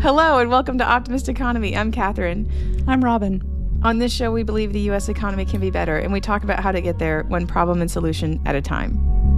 Hello and welcome to Optimist Economy. I'm Catherine. I'm Robin. On this show, we believe the U.S. economy can be better, and we talk about how to get there one problem and solution at a time.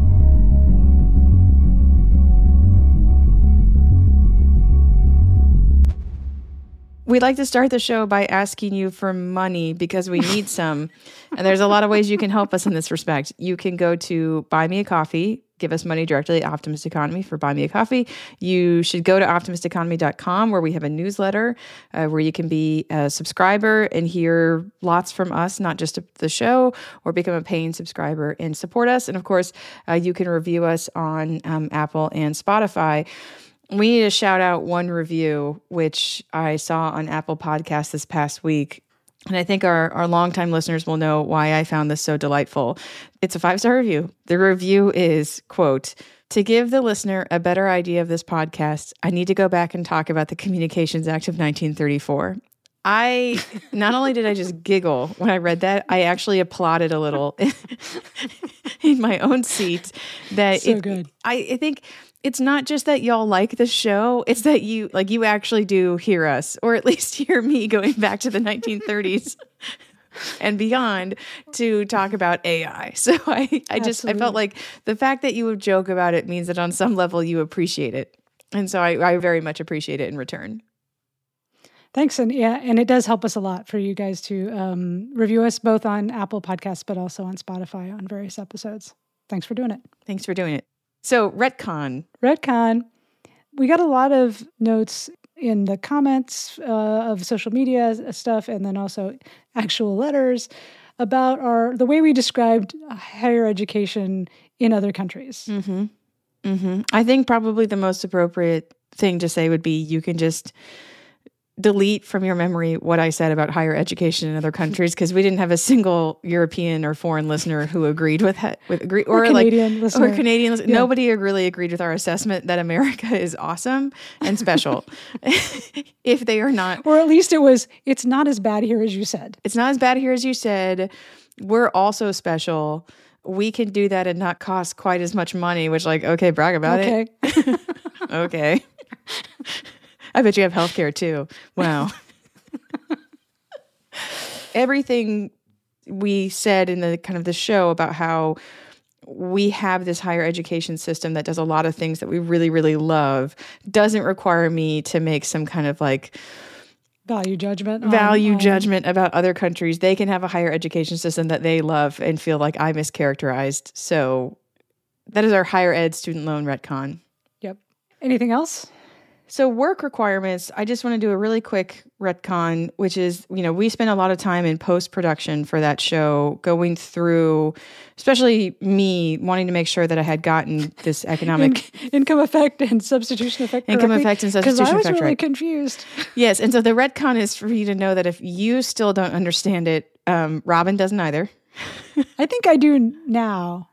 We'd like to start the show by asking you for money because we need some. And there's a lot of ways you can help us in this respect. You can go to Buy Me a Coffee, give us money directly at Optimist Economy for Buy Me a Coffee. You should go to optimisteconomy.com where we have a newsletter where you can be a subscriber and hear lots from us, not just the show, or become a paying subscriber and support us. And of course, you can review us on Apple and Spotify. We need to shout out one review, which I saw on Apple Podcasts this past week. And I think our longtime listeners will know why I found this so delightful. It's a 5-star review. The review is, quote, "To give the listener a better idea of this podcast, I need to go back and talk about the Communications Act of 1934. Not only did I just giggle when I read that, I actually applauded a little in my own seat. Good. I think it's not just that y'all like the show, it's that you actually do hear us, or at least hear me going back to the 1930s and beyond to talk about AI. So I felt like the fact that you would joke about it means that on some level you appreciate it. And so I very much appreciate it in return. Thanks. And it does help us a lot for you guys to review us both on Apple Podcasts, but also on Spotify on various episodes. Thanks for doing it. Thanks for doing it. So retcon. We got a lot of notes in the comments of social media stuff, and then also actual letters about the way we described higher education in other countries. Mm-hmm. Mm-hmm. I think probably the most appropriate thing to say would be you can just delete from your memory what I said about higher education in other countries, because we didn't have a single European or foreign listener who agreed with that. Or Canadian listener. Yeah. Nobody really agreed with our assessment that America is awesome and special. If they are not. Or at least it's not as bad here as you said. It's not as bad here as you said. We're also special. We can do that and not cost quite as much money, which okay, brag about it. Okay. I bet you have healthcare too. Wow. Everything we said in the kind of the show about how we have this higher education system that does a lot of things that we really, really love doesn't require me to make some kind of value judgment about other countries. They can have a higher education system that they love and feel like I mischaracterized. So that is our higher ed student loan retcon. Yep. Anything else? So work requirements, I just want to do a really quick retcon, which is, we spent a lot of time in post-production for that show going through, especially me, wanting to make sure that I had gotten this economic... Income effect and substitution effect correctly. Income effect and substitution effect. Because I was really confused. Yes, and so the retcon is for you to know that if you still don't understand it, Robin doesn't either. I think I do now.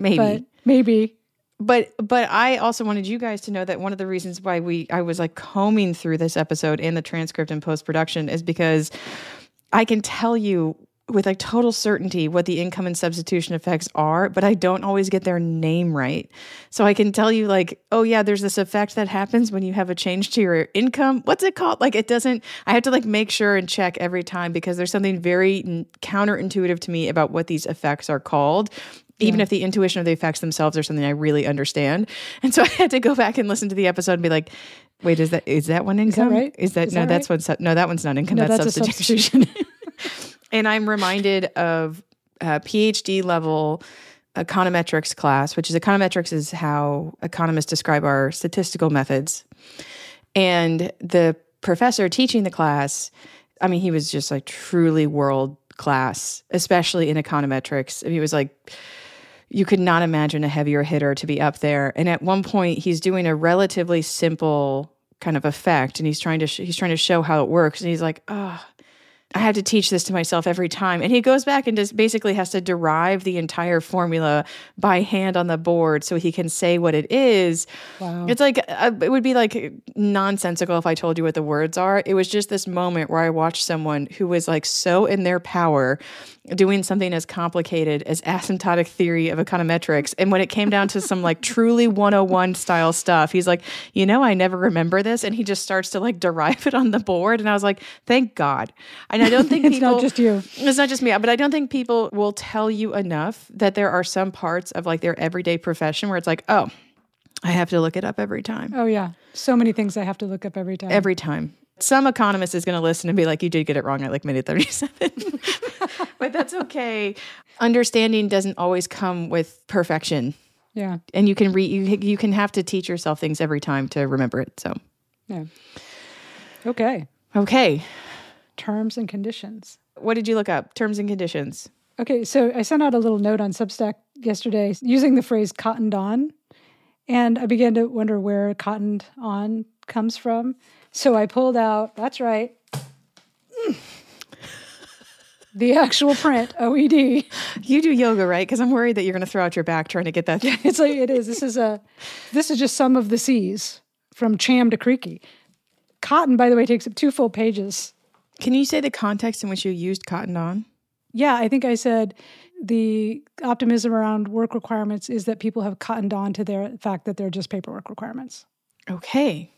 Maybe. But I also wanted you guys to know that one of the reasons why I was combing through this episode and the transcript and post-production is because I can tell you with total certainty what the income and substitution effects are, but I don't always get their name right. So I can tell you oh yeah, there's this effect that happens when you have a change to your income. What's it called? I have to make sure and check every time because there's something very counterintuitive to me about what these effects are called. Even if the intuition of the effects themselves are something I really understand. And so I had to go back and listen to the episode and be like, wait, is that one income? Is that right? That one's not income. No, that's substitution. And I'm reminded of PhD level econometrics class, which is econometrics is how economists describe our statistical methods. And the professor teaching the class, he was just truly world class, especially in econometrics. He was you could not imagine a heavier hitter to be up there. And at one point, he's doing a relatively simple kind of effect, and he's trying to show how it works. And he's like, I have to teach this to myself every time. And he goes back and just basically has to derive the entire formula by hand on the board so he can say what it is. Wow. It's like, it would be like nonsensical if I told you what the words are. It was just this moment where I watched someone who was like so in their power doing something as complicated as asymptotic theory of econometrics. And when it came down to some like truly 101 style stuff, he's like, I never remember this. And he just starts to like derive it on the board. And I was like, thank God. And I don't think it's not just you. It's not just me, but I don't think people will tell you enough that there are some parts of like their everyday profession where it's like, oh, I have to look it up every time. Oh, yeah. So many things I have to look up every time. Every time. Some economist is going to listen and be like, you did get it wrong at like minute 37. But that's okay. Understanding doesn't always come with perfection. Yeah. And you can you can have to teach yourself things every time to remember it. So, yeah. Okay. Terms and conditions. What did you look up? Terms and conditions. Okay, so I sent out a little note on Substack yesterday using the phrase cottoned on, and I began to wonder where cottoned on comes from. So I pulled out, that's right, the actual print, OED. You do yoga, right? Because I'm worried that you're going to throw out your back trying to get that. It's like, it is. This is just some of the C's from Cham to Creaky. Cotton, by the way, takes up 2 full pages. Can you say the context in which you used cottoned on? Yeah, I think I said the optimism around work requirements is that people have cottoned on to the fact that they're just paperwork requirements. Okay.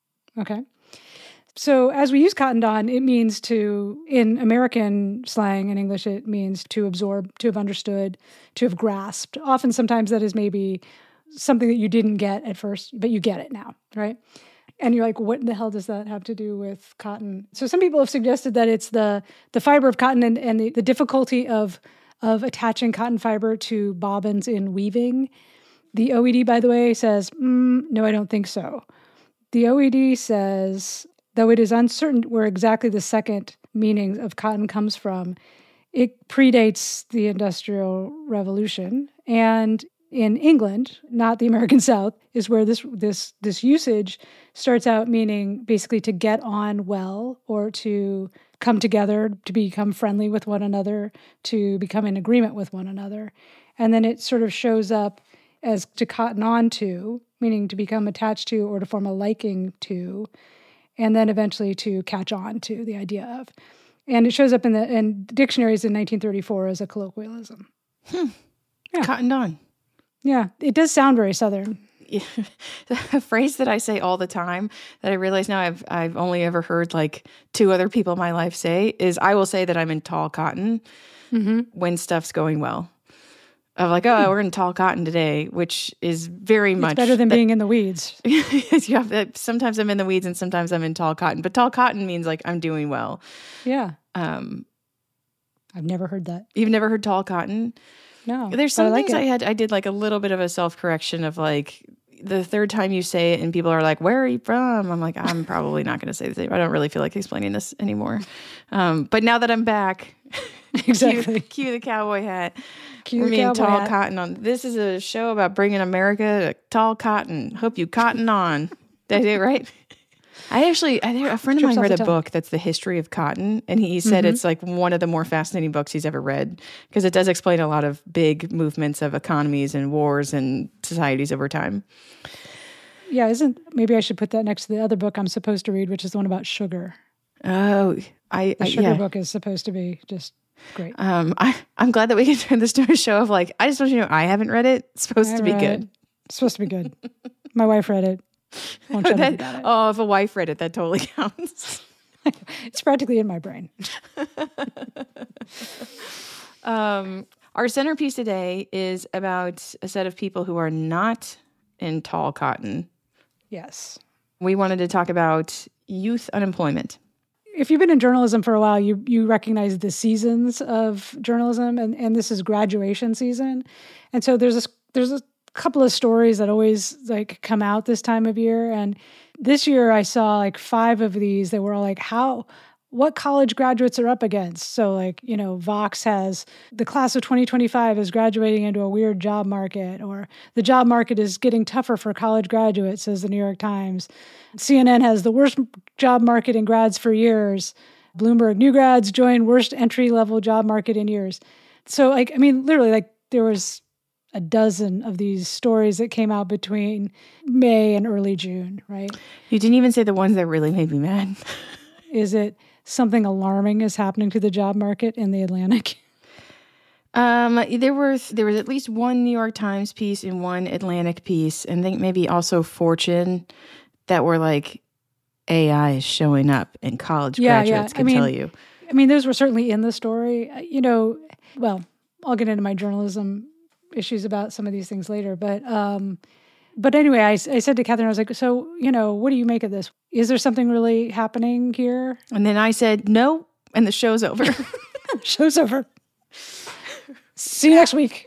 So as we use cottoned on, it means to, in American slang and English, it means to absorb, to have understood, to have grasped. Often, sometimes that is maybe something that you didn't get at first, but you get it now, right? And you're like, what the hell does that have to do with cotton? So some people have suggested that it's the fiber of cotton and the difficulty of attaching cotton fiber to bobbins in weaving. The OED, by the way, says, no, I don't think so. The OED says, though it is uncertain where exactly the second meaning of cotton comes from, it predates the Industrial Revolution. And in England, not the American South, is where this usage starts out meaning basically to get on well or to come together, to become friendly with one another, to become in agreement with one another. And then it sort of shows up as to cotton on to, meaning to become attached to or to form a liking to, and then eventually to catch on to, the idea of. And it shows up in dictionaries in 1934 as a colloquialism. Yeah. Cottoned on. Yeah, it does sound very Southern. Yeah. A phrase that I say all the time that I realize now I've only ever heard like 2 other people in my life say is I will say that I'm in tall cotton when stuff's going well. Of like, oh, we're in tall cotton today, which is very much better than being in the weeds. Sometimes I'm in the weeds and sometimes I'm in tall cotton. But tall cotton means like I'm doing well. Yeah. I've never heard that. You've never heard tall cotton? No. There's some things I did like a little bit of a self-correction of like the third time you say it and people are like, where are you from? I'm like, I'm probably not going to say the same. I don't really feel like explaining this anymore. But now that I'm back, exactly. cue the cowboy hat. We're being tall cotton on. This is a show about bringing America to tall cotton. Hope you cotton on. Did I do it right? A friend of mine read a book that's the history of cotton, and he said it's like one of the more fascinating books he's ever read because it does explain a lot of big movements of economies and wars and societies over time. Yeah, maybe I should put that next to the other book I'm supposed to read, which is the one about sugar. Oh, the sugar book is supposed to be just great. I'm glad that we can turn this to a show of like, I just want you to know I haven't read it. It's supposed to be good. It's supposed to be good. My wife read it. Oh, if a wife read it, that totally counts. It's practically in my brain. Our centerpiece today is about a set of people who are not in tall cotton. Yes. We wanted to talk about youth unemployment. If you've been in journalism for a while, you recognize the seasons of journalism, and this is graduation season. And so there's a couple of stories that always like come out this time of year. And this year I saw like 5 of these that were all like, what college graduates are up against. So like, Vox has the class of 2025 is graduating into a weird job market, or the job market is getting tougher for college graduates, says the New York Times. CNN has the worst job market in grads for years. Bloomberg, new grads join worst entry-level job market in years. So, like, I mean, literally, like, there was a dozen of these stories that came out between May and early June, right? You didn't even say the ones that really made me mad. Is it something alarming is happening to the job market in the Atlantic? There was at least one New York Times piece and one Atlantic piece, and I think maybe also Fortune, that were like, AI is showing up and college graduates can tell you. I mean, those were certainly in the story. Well, I'll get into my journalism issues about some of these things later. But anyway, I said to Catherine, I was like, so, what do you make of this? Is there something really happening here? And then I said, no, and the show's over. Show's over. See you next week.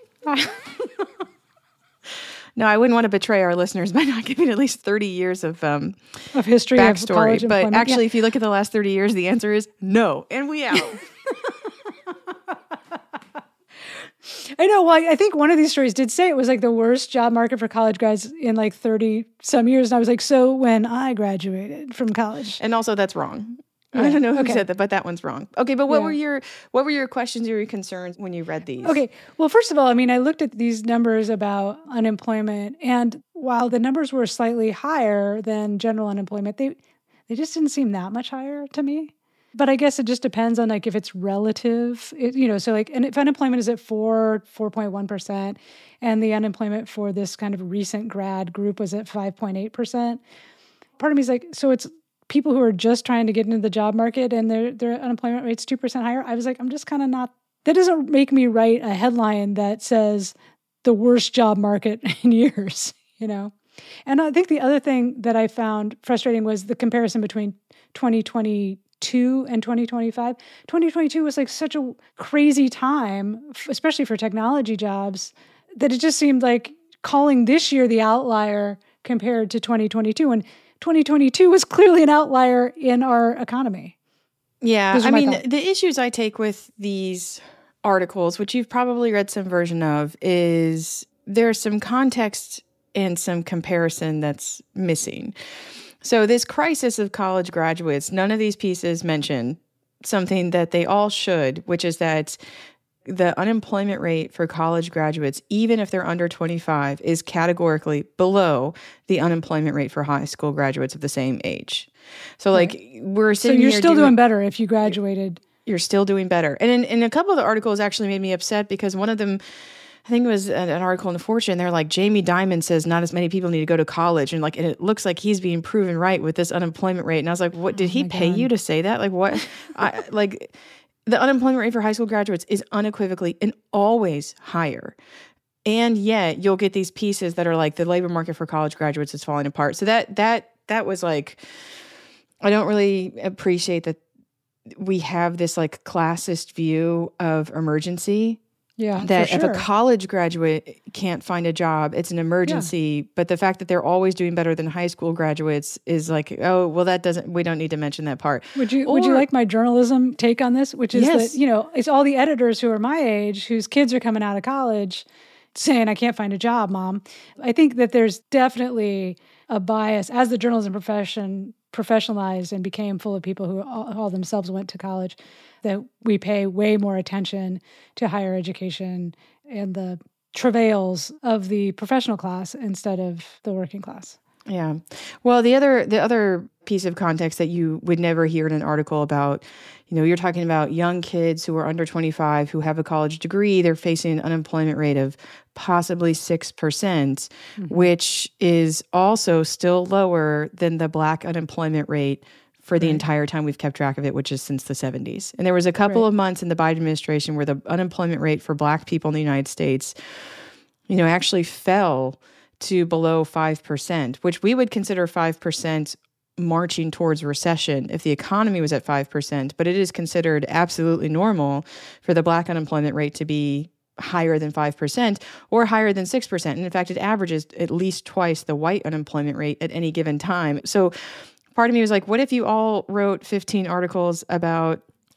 No, I wouldn't want to betray our listeners by not giving at least 30 years of history, backstory. of college but actually, if you look at the last 30 years, the answer is no. And we out. I know. Well, I think one of these stories did say it was like the worst job market for college grads in like 30 some years. And I was like, so when I graduated from college. And also that's wrong. Yeah. I don't know who said that, but that one's wrong. Okay, but what were your questions or your concerns when you read these? Okay, well, first of all, I mean, I looked at these numbers about unemployment, and while the numbers were slightly higher than general unemployment, they just didn't seem that much higher to me. But I guess it just depends on like if it's relative, so like, and if unemployment is at 4.1%, and the unemployment for this kind of recent grad group was at 5.8%, part of me is like, so it's people who are just trying to get into the job market and their unemployment rate's 2% higher. I was like, I'm just kind of not, that doesn't make me write a headline that says the worst job market in years, And I think the other thing that I found frustrating was the comparison between 2022 and 2025. 2022 was like such a crazy time, especially for technology jobs, that it just seemed like calling this year the outlier compared to 2022. And 2022 was clearly an outlier in our economy. Yeah, I mean, the issues I take with these articles, which you've probably read some version of, is there's some context and some comparison that's missing. So this crisis of college graduates, none of these pieces mention something that they all should, which is that the unemployment rate for college graduates, even if they're under 25, is categorically below the unemployment rate for high school graduates of the same age. So, like, we're sitting here. So you're still doing better if you graduated. You're still doing better. And in a couple of the articles actually made me upset because one of them, I think it was an article in the Fortune, they're like, Jamie Dimon says not as many people need to go to college. And it looks like he's being proven right with this unemployment rate. And I was like, what, did he pay you to say that? Like, what? The unemployment rate for high school graduates is unequivocally and always higher. And yet you'll get these pieces that are like the labor market for college graduates is falling apart. So that was like, I don't really appreciate that we have this like classist view of emergency. Yeah, that if a college graduate can't find a job, it's an emergency. Yeah. But the fact that they're always doing better than high school graduates is like, oh, well, we don't need to mention that part. Would you like my journalism take on this? Which is that, it's all the editors who are my age, whose kids are coming out of college saying, I can't find a job, Mom. I think that there's definitely a bias as the journalism profession professionalized and became full of people who all themselves went to college, that we pay way more attention to higher education and the travails of the professional class instead of the working class. Yeah. Well, the other piece of context that you would never hear in an article about, you're talking about young kids who are under 25 who have a college degree. They're facing an unemployment rate of possibly 6%, which is also still lower than the Black unemployment rate for the entire time we've kept track of it, which is since the 70s. And there was a couple of months in the Biden administration where the unemployment rate for Black people in the United States, actually fell to below 5%, which we would consider 5% marching towards recession if the economy was at 5%. But it is considered absolutely normal for the Black unemployment rate to be higher than 5% or higher than 6%. And in fact, it averages at least twice the white unemployment rate at any given time. So part of me was like, what if you all wrote 15 articles about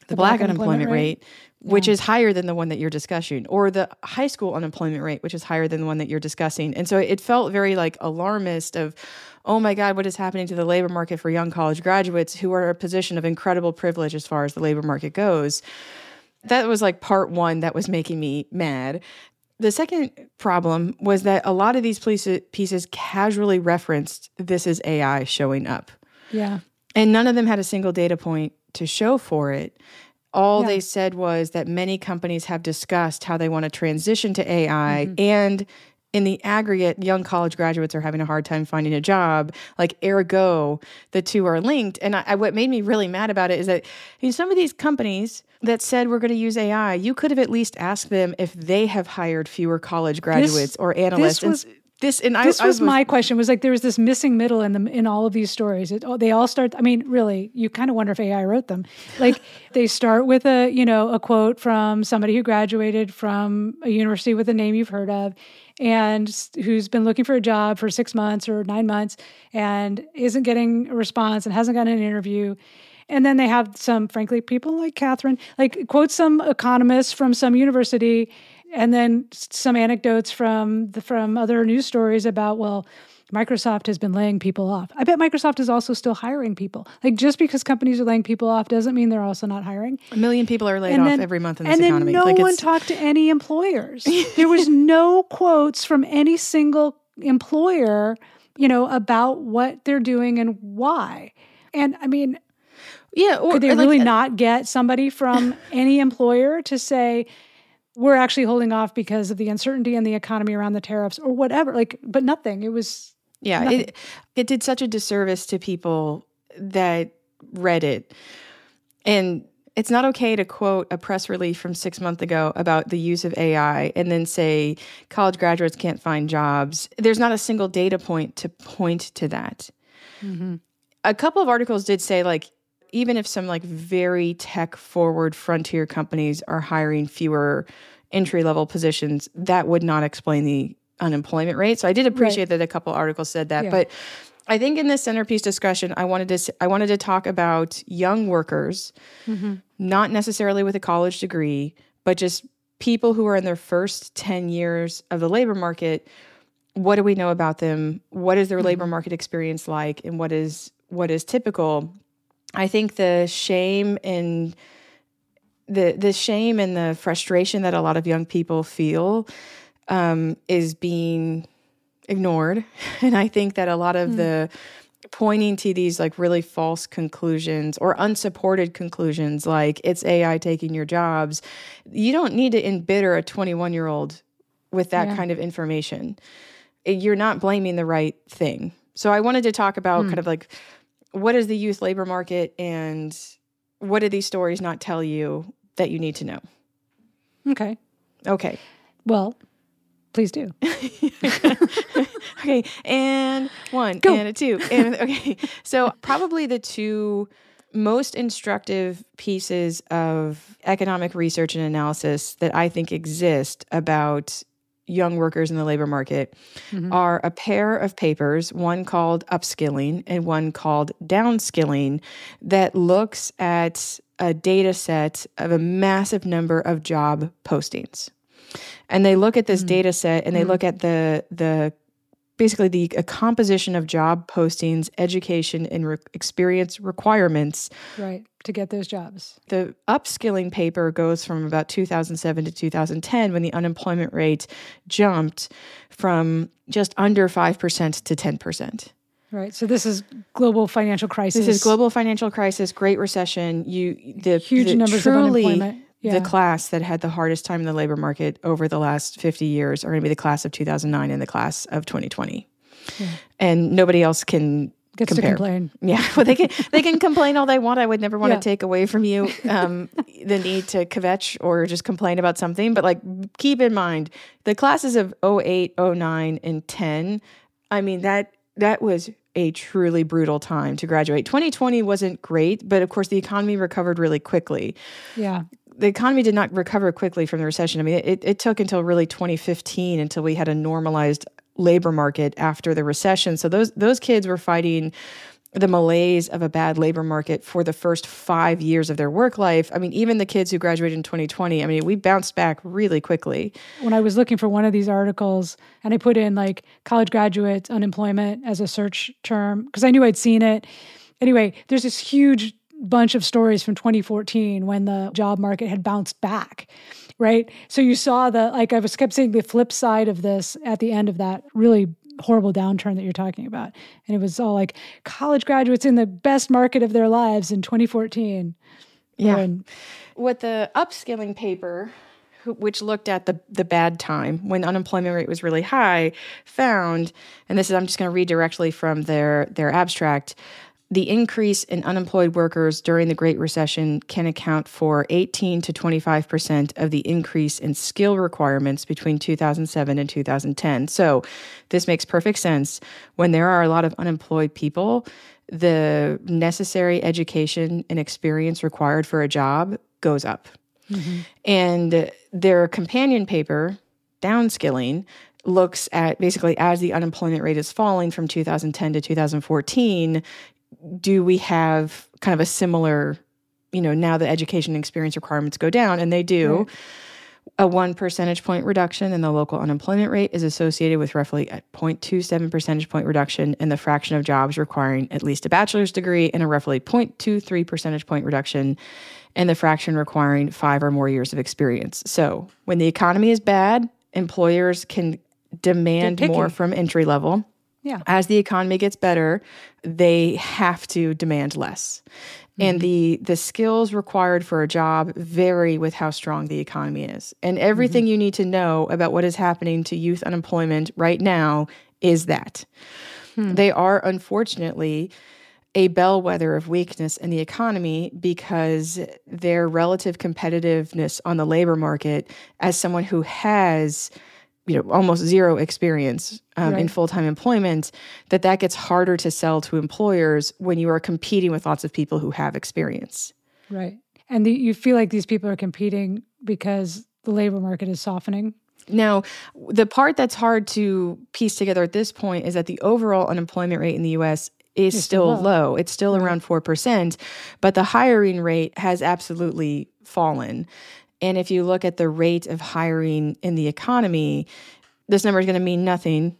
the Black unemployment rate, which is higher than the one that you're discussing, or the high school unemployment rate, which is higher than the one that you're discussing. And so it felt very like alarmist of, oh my God, what is happening to the labor market for young college graduates who are in a position of incredible privilege as far as the labor market goes. That was like part one that was making me mad. The second problem was that a lot of these pieces casually referenced this is AI showing up. Yeah. And none of them had a single data point to show for it. All they said was that many companies have discussed how they want to transition to AI, and in the aggregate, young college graduates are having a hard time finding a job. Like, ergo, the two are linked. And what made me really mad about it is that some of these companies that said we're going to use AI, you could have at least asked them if they have hired fewer college graduates or analysts. This was my question. Was like there was this missing middle in all of these stories. They all start. I mean, really, you kind of wonder if AI wrote them. Like they start with a quote from somebody who graduated from a university with a name you've heard of, and who's been looking for a job for 6 months or 9 months and isn't getting a response and hasn't gotten an interview. And then they have some, frankly, people like Catherine, like quote some economists from some university, and then some anecdotes from other news stories about, well, Microsoft has been laying people off. I bet Microsoft is also still hiring people. Like just because companies are laying people off doesn't mean they're also not hiring. 1 million people are laid off every month in this economy. And then no one talked to any employers. There was no quotes from any single employer, about what they're doing and why. And I mean, could they really not get somebody from any employer to say, we're actually holding off because of the uncertainty in the economy around the tariffs or whatever, but nothing. It was nothing. It did such a disservice to people that read it. And it's not okay to quote a press release from 6 months ago about the use of AI and then say college graduates can't find jobs. There's not a single data point to point to that. Mm-hmm. A couple of articles did say even if some very tech forward frontier companies are hiring fewer entry level positions, that would not explain the unemployment rate. So I did appreciate that a couple articles said that. Yeah. But I think in this centerpiece discussion, I wanted to talk about young workers, not necessarily with a college degree, but just people who are in their first 10 years of the labor market. What do we know about them? What is their labor market experience like? And what is typical? I think the shame and the frustration that a lot of young people feel is being ignored. And I think that a lot of the pointing to these really false conclusions or unsupported conclusions, like it's AI taking your jobs, you don't need to embitter a 21-year-old with that kind of information. You're not blaming the right thing. So I wanted to talk about what is the youth labor market and what do these stories not tell you that you need to know? Okay. Well, please do. Okay. And one, go. And a two. And okay. So probably the two most instructive pieces of economic research and analysis that I think exist about young workers in the labor market are a pair of papers, one called Upskilling and one called Downskilling, that looks at a data set of a massive number of job postings. And they look at this data set and they look at the basically the composition of job postings, education, and experience requirements. Right, to get those jobs. The upskilling paper goes from about 2007 to 2010 when the unemployment rate jumped from just under 5% to 10%. Right, so this is global financial crisis. This is global financial crisis, Great Recession. Huge numbers of unemployment. The class that had the hardest time in the labor market over the last 50 years are going to be the class of 2009 and the class of 2020. Yeah. And nobody else gets to complain. Yeah, well, they can complain all they want. I would never want to take away from you the need to kvetch or just complain about something. But keep in mind, the classes of 08, 09, and 10, I mean, that was a truly brutal time to graduate. 2020 wasn't great, but of course the economy recovered really quickly. Yeah. The economy did not recover quickly from the recession. I mean, it took until really 2015 until we had a normalized labor market after the recession. So those kids were fighting the malaise of a bad labor market for the first 5 years of their work life. I mean, even the kids who graduated in 2020, I mean, we bounced back really quickly. When I was looking for one of these articles and I put in like college graduate unemployment as a search term, because I knew I'd seen it. Anyway, there's this huge bunch of stories from 2014 when the job market had bounced back, right? So you saw I kept saying the flip side of this at the end of that really horrible downturn that you're talking about. And it was all like college graduates in the best market of their lives in 2014. Yeah. What the upskilling paper, which looked at the bad time when unemployment rate was really high, found, and this is, I'm just going to read directly from their abstract, the increase in unemployed workers during the Great Recession can account for 18 to 25% of the increase in skill requirements between 2007 and 2010. So this makes perfect sense. When there are a lot of unemployed people, the necessary education and experience required for a job goes up. Mm-hmm. And their companion paper, Downskilling, looks at basically as the unemployment rate is falling from 2010 to 2014, do we have kind of a similar, now the education experience requirements go down, and they do. Right. A 1 percentage point reduction in the local unemployment rate is associated with roughly a 0.27 percentage point reduction in the fraction of jobs requiring at least a bachelor's degree, and a roughly 0.23 percentage point reduction in the fraction requiring 5 or more years of experience. So when the economy is bad, employers can demand more from entry level. Yeah. As the economy gets better, they have to demand less. Mm-hmm. And the skills required for a job vary with how strong the economy is. And everything you need to know about what is happening to youth unemployment right now is that. They are, unfortunately, a bellwether of weakness in the economy because their relative competitiveness on the labor market, as someone who has almost zero experience in full-time employment, that gets harder to sell to employers when you are competing with lots of people who have experience. Right. And you feel like these people are competing because the labor market is softening? Now, the part that's hard to piece together at this point is that the overall unemployment rate in the U.S. is still low. It's still around 4%, but the hiring rate has absolutely fallen. And if you look at the rate of hiring in the economy, this number is going to mean nothing.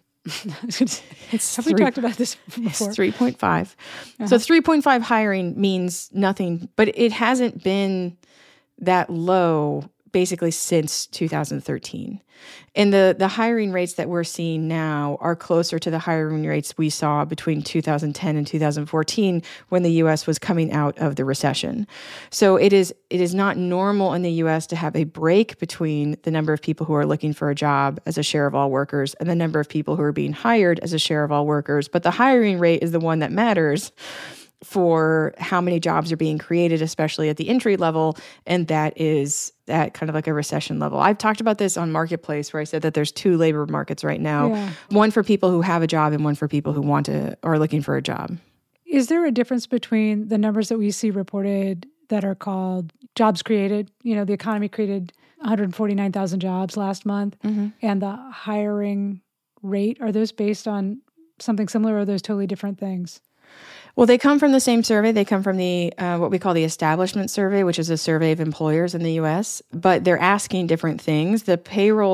Have we talked about this before? It's 3.5. Uh-huh. So 3.5 hiring means nothing, but it hasn't been that low basically since 2013. And the hiring rates that we're seeing now are closer to the hiring rates we saw between 2010 and 2014 when the U.S. was coming out of the recession. So it is not normal in the U.S. to have a break between the number of people who are looking for a job as a share of all workers and the number of people who are being hired as a share of all workers. But the hiring rate is the one that matters for how many jobs are being created, especially at the entry level, and that is at kind of like a recession level. I've talked about this on Marketplace where I said that there's 2 labor markets right now, one for people who have a job and one for people who are looking for a job. Is there a difference between the numbers that we see reported that are called jobs created? The economy created 149,000 jobs last month, and the hiring rate, are those based on something similar, or are those totally different things? Well, they come from the same survey. They come from the what we call the Establishment Survey, which is a survey of employers in the U.S., but they're asking different things. The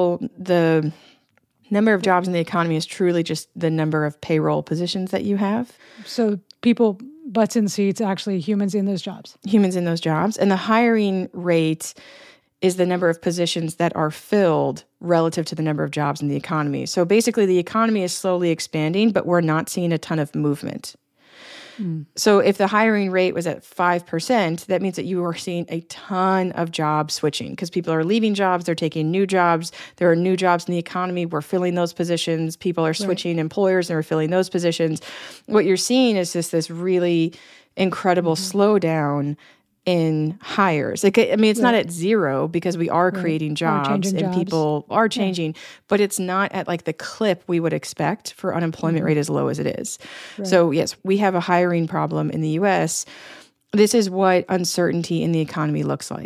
number of jobs in the economy is truly just the number of payroll positions that you have. So people, butts in seats, actually humans in those jobs. Humans in those jobs. And the hiring rate is the number of positions that are filled relative to the number of jobs in the economy. So basically the economy is slowly expanding, but we're not seeing a ton of movement. So if the hiring rate was at 5%, that means that you are seeing a ton of job switching because people are leaving jobs, they're taking new jobs. There are new jobs in the economy. We're filling those positions. People are switching employers and are filling those positions. What you're seeing is just this really incredible slowdown in hires. It's not at zero because we are creating jobs and people are changing, but it's not at like the clip we would expect for unemployment rate as low as it is. Right. So yes, we have a hiring problem in the U.S. This is what uncertainty in the economy looks like.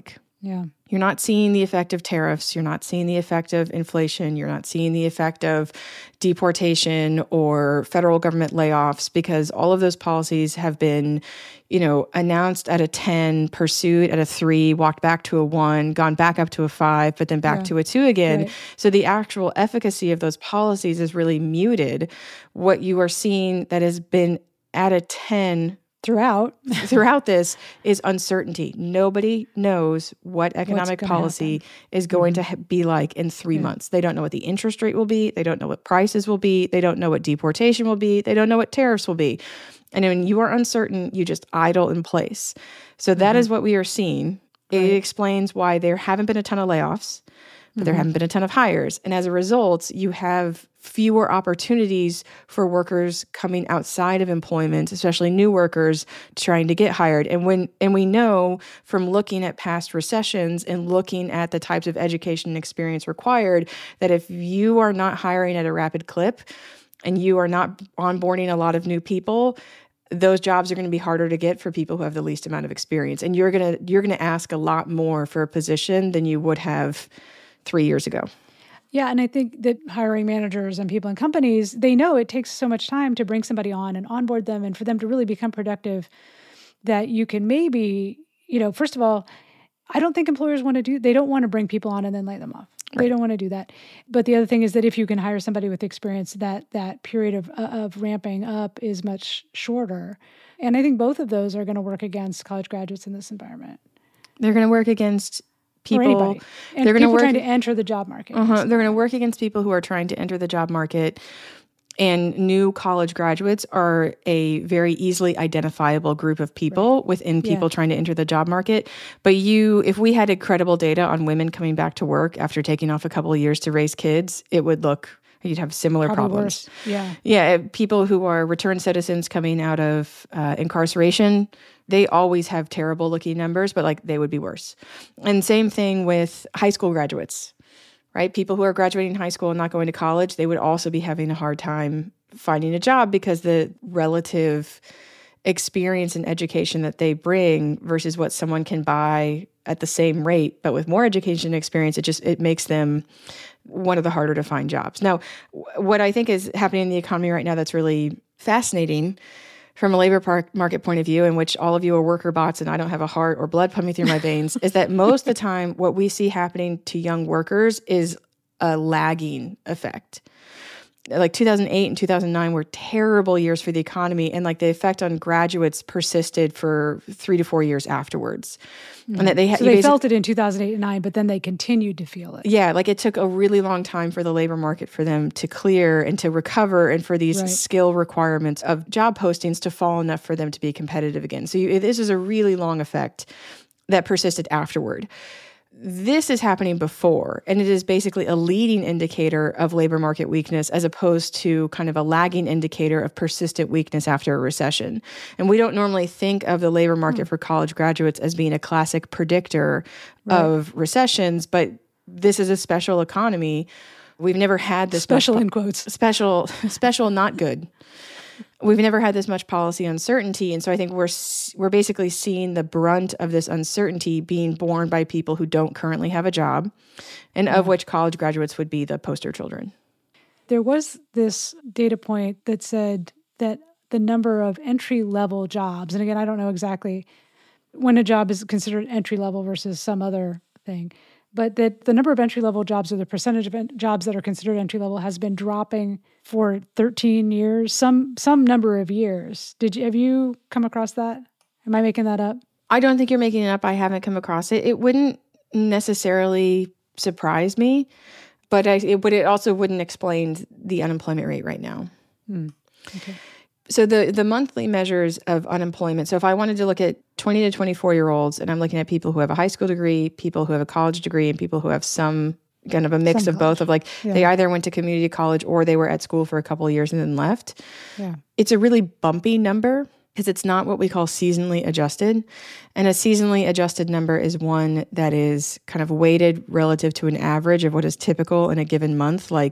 Yeah. You're not seeing the effect of tariffs. You're not seeing the effect of inflation. You're not seeing the effect of deportation or federal government layoffs, because all of those policies have been, announced at a 10, pursued at a 3, walked back to a 1, gone back up to a 5, but then back to a 2 again. Right. So the actual efficacy of those policies is really muted. What you are seeing that has been at a 10 throughout this is uncertainty. Nobody knows what economic policy is going to be like in 3 months. They don't know what the interest rate will be. They don't know what prices will be. They don't know what deportation will be. They don't know what tariffs will be. And when you are uncertain, you just idle in place. So that is what we are seeing. It explains why there haven't been a ton of layoffs, but there haven't been a ton of hires. And as a result, you have fewer opportunities for workers coming outside of employment, especially new workers trying to get hired. And we know from looking at past recessions and looking at the types of education and experience required, that if you are not hiring at a rapid clip and you are not onboarding a lot of new people, those jobs are going to be harder to get for people who have the least amount of experience. And you're going to ask a lot more for a position than you would have 3 years ago. Yeah, and I think that hiring managers and people in companies, they know it takes so much time to bring somebody on and onboard them and for them to really become productive, that you can maybe, first of all, I don't think employers they don't want to bring people on and then lay them off. Right. They don't want to do that. But the other thing is that if you can hire somebody with experience, that period of ramping up is much shorter. And I think both of those are going to work against college graduates in this environment. They're going to work against people. Anybody. And they're people trying to enter the job market. They're going to work against people who are trying to enter the job market. And new college graduates are a very easily identifiable group of people within people trying to enter the job market. But if we had credible data on women coming back to work after taking off a couple of years to raise kids, you'd have similar problems. Worse. Yeah. People who are returned citizens coming out of incarceration, they always have terrible looking numbers, but they would be worse. And same thing with high school graduates. Right? People who are graduating high school and not going to college, they would also be having a hard time finding a job because the relative experience and education that they bring versus what someone can buy at the same rate, but with more education and experience, it makes them one of the harder to find jobs. Now, what I think is happening in the economy right now that's really fascinating from a labor market point of view, in which all of you are worker bots and I don't have a heart or blood pumping through my veins, is that most of the time what we see happening to young workers is a lagging effect. 2008 and 2009 were terrible years for the economy, and the effect on graduates persisted for 3 to 4 years afterwards. Mm-hmm. And that they felt it in 2008 and 2009, but then they continued to feel it. Yeah, it took a really long time for the labor market for them to clear and to recover, and for these skill requirements of job postings to fall enough for them to be competitive again. So this is a really long effect that persisted afterward. This is happening before, and it is basically a leading indicator of labor market weakness as opposed to kind of a lagging indicator of persistent weakness after a recession. And we don't normally think of the labor market for college graduates as being a classic predictor of recessions, but this is a special economy. We've never had this special in quotes. Special, not good. We've never had this much policy uncertainty, and so I think we're basically seeing the brunt of this uncertainty being borne by people who don't currently have a job, and of which college graduates would be the poster children. There was this data point that said that the number of entry-level jobs, and again, I don't know exactly when a job is considered entry-level versus some other thing, but that the number of entry-level jobs, or the percentage of jobs that are considered entry-level, has been dropping for 13 years, some number of years. Have you come across that? Am I making that up? I don't think you're making it up. I haven't come across it. It wouldn't necessarily surprise me, but it also wouldn't explain the unemployment rate right now. Okay. So the monthly measures of unemployment, so if I wanted to look at 20 to 24-year-olds, and I'm looking at people who have a high school degree, people who have a college degree, and people who have some kind of a mix of both, of they either went to community college or they were at school for a couple of years and then left. Yeah. It's a really bumpy number because it's not what we call seasonally adjusted. And a seasonally adjusted number is one that is kind of weighted relative to an average of what is typical in a given month, like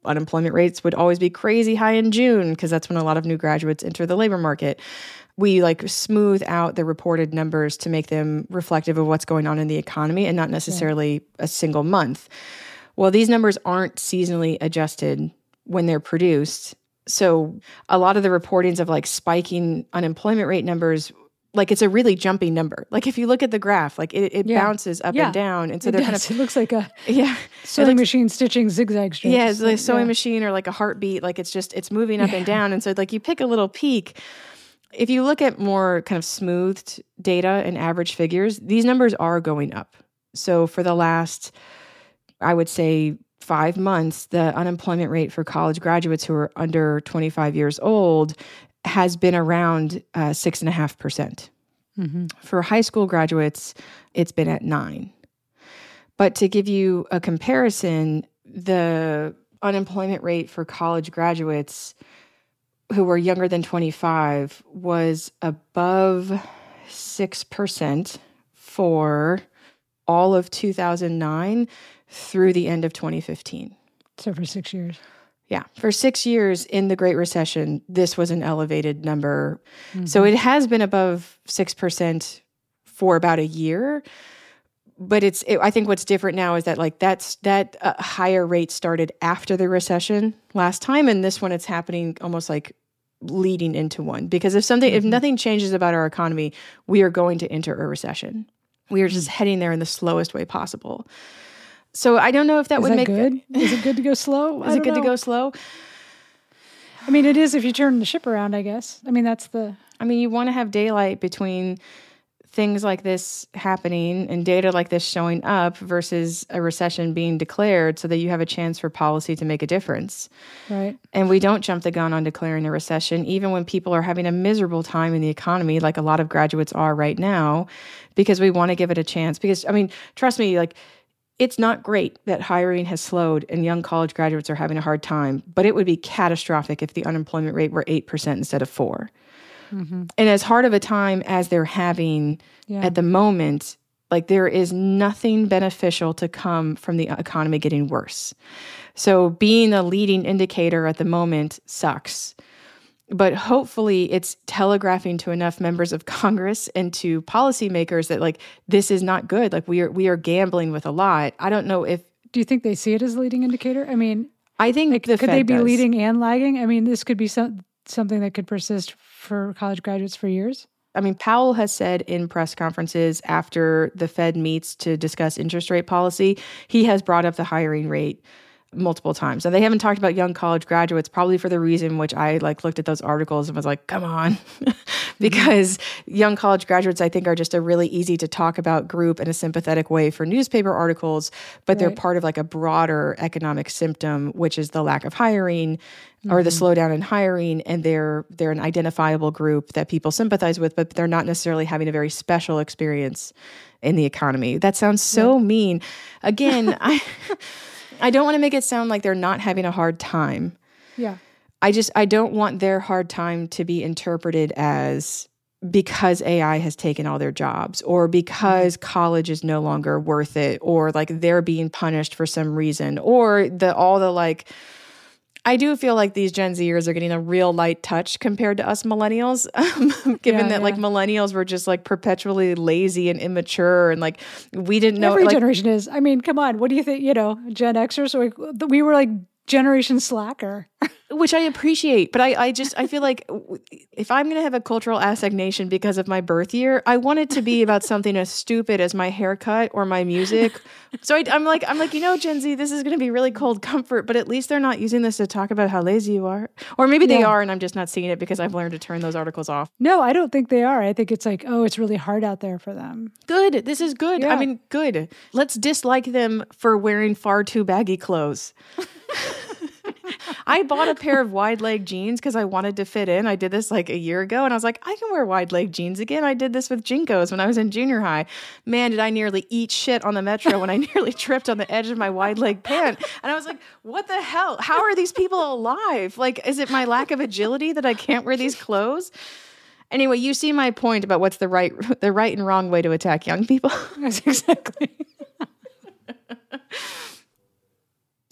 Unemployment rates would always be crazy high in June because that's when a lot of new graduates enter the labor market. We like smooth out the reported numbers to make them reflective of what's going on in the economy and not necessarily a single month. Well, these numbers aren't seasonally adjusted when they're produced. So a lot of the reportings of like spiking unemployment rate numbers, like it's a really jumpy number. Like if you look at the graph, like it bounces up and down. And so they're kind of, it looks like a yeah, sewing machine stitching zigzag stripes. Yeah, it's like a sewing machine or like a heartbeat. Like it's moving up and down. And so like you pick a little peak. If you look at more kind of smoothed data and average figures, these numbers are going up. So for the last, I would say 5 months, the unemployment rate for college graduates who are under 25 years old has been around 6.5%. Mm-hmm. For high school graduates, it's been at 9%. But to give you a comparison, the unemployment rate for college graduates who were younger than 25 was above 6% for all of 2009 through the end of 2015. So for 6 years. Yeah. For 6 years in the Great Recession, this was an elevated number. Mm-hmm. So it has been above 6% for about a year. But I think what's different now is that like that higher rate started after the recession last time. And this one, it's happening almost like leading into one. Because if nothing changes about our economy, we are going to enter a recession. We are just heading there in the slowest way possible. So I don't know if that would make good. Is it good to go slow? Is it good to go slow? I mean, it is if you turn the ship around, I guess. I mean, you want to have daylight between things like this happening and data like this showing up versus a recession being declared so that you have a chance for policy to make a difference. Right. And we don't jump the gun on declaring a recession, even when people are having a miserable time in the economy, like a lot of graduates are right now, because we want to give it a chance. Because, I mean, trust me, like, it's not great that hiring has slowed and young college graduates are having a hard time, but it would be catastrophic if the unemployment rate were 8% instead of 4%. Mm-hmm. And as hard of a time as they're having at the moment, like there is nothing beneficial to come from the economy getting worse. So being a leading indicator at the moment sucks. But hopefully it's telegraphing to enough members of Congress and to policymakers that like this is not good. Like we are gambling with a lot. I don't know if do you think they see it as a leading indicator? I mean, I think like, could they be does. leading and lagging? I mean, this could be something that could persist for college graduates for years. I mean, Powell has said in press conferences after the Fed meets to discuss interest rate policy, he has brought up the hiring rate multiple times. And they haven't talked about young college graduates, probably for the reason which I like looked at those articles and was like, come on. Because young college graduates, I think, are just a really easy to talk about group in a sympathetic way for newspaper articles, but they're part of like a broader economic symptom, which is the lack of hiring or the slowdown in hiring. And they're an identifiable group that people sympathize with, but they're not necessarily having a very special experience in the economy. That sounds so mean. Again, I don't want to make it sound like they're not having a hard time. Yeah. I don't want their hard time to be interpreted as because AI has taken all their jobs or because college is no longer worth it or like they're being punished for some reason or all the like. I do feel like these Gen Zers are getting a real light touch compared to us millennials, given that like millennials were just like perpetually lazy and immature and like we didn't know. Every generation is. I mean, come on. What do you think? Gen Xers, we were like generation slacker. Which I appreciate, but I feel like if I'm going to have a cultural assignation because of my birth year, I want it to be about something as stupid as my haircut or my music. So I'm like, Gen Z, this is going to be really cold comfort, but at least they're not using this to talk about how lazy you are. Or maybe they are, and I'm just not seeing it because I've learned to turn those articles off. No, I don't think they are. I think it's like, it's really hard out there for them. Good. This is good. Yeah. I mean, good. Let's dislike them for wearing far too baggy clothes. I bought a pair of wide leg jeans because I wanted to fit in. I did this like a year ago and I was like, I can wear wide leg jeans again. I did this with JNCOs when I was in junior high. Man, did I nearly eat shit on the metro when I nearly tripped on the edge of my wide leg pant. And I was like, what the hell? How are these people alive? Like, is it my lack of agility that I can't wear these clothes? Anyway, you see my point about what's the right and wrong way to attack young people. Yes, exactly.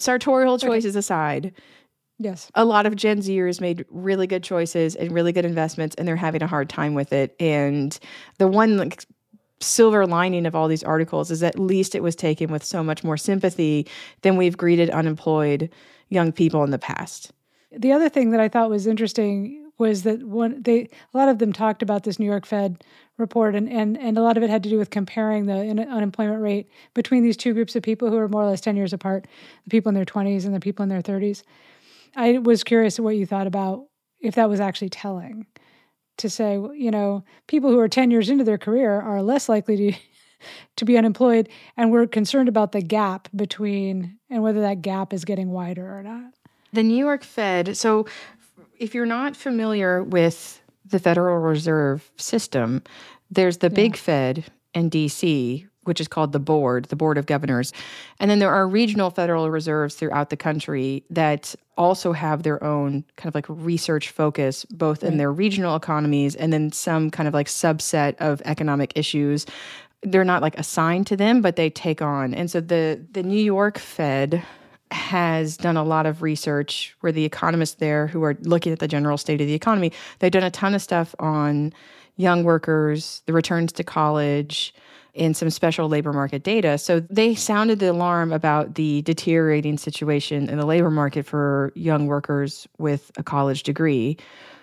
sartorial choices aside, Yes. a lot of Gen Zers made really good choices and really good investments, and they're having a hard time with it. And the one silver lining of all these articles is at least it was taken with so much more sympathy than we've greeted unemployed young people in the past. The other thing that I thought was interesting was that a lot of them talked about this New York Fed report, and a lot of it had to do with comparing the unemployment rate between these two groups of people who are more or less 10 years apart, the people in their 20s and the people in their 30s. I was curious what you thought about if that was actually telling, to say, people who are 10 years into their career are less likely to be unemployed, and we're concerned about the gap between and whether that gap is getting wider or not. The New York Fed, so if you're not familiar with the Federal Reserve System, there's the big Fed in D.C., which is called the Board of Governors. And then there are regional Federal Reserves throughout the country that also have their own kind of like research focus, both in their regional economies and then some kind of like subset of economic issues. They're not like assigned to them, but they take on. And so the New York Fed has done a lot of research where the economists there who are looking at the general state of the economy, they've done a ton of stuff on young workers, the returns to college, and some special labor market data. So they sounded the alarm about the deteriorating situation in the labor market for young workers with a college degree.